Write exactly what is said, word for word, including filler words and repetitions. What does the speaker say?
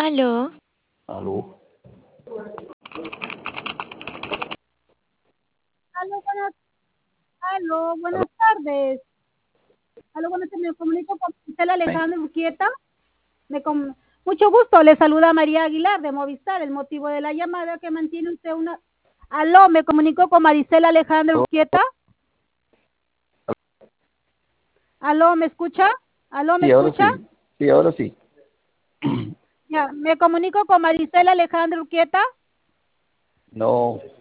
Aló. Aló. Aló, buenas, aló, Aló. buenas tardes. Aló, buenas tardes. Me comunico con Maricela Alejandro Urquieta. Me com- Mucho gusto. Le saluda María Aguilar de Movistar. El motivo de la llamada que mantiene usted una... Aló, me comunico con Maricela Alejandro Aló. Urquieta. Aló, ¿me escucha? Aló, ¿me Sí, ahora escucha? sí. Sí, ahora sí. Ya, me comunico con Maricela Alejandro Urquieta. No.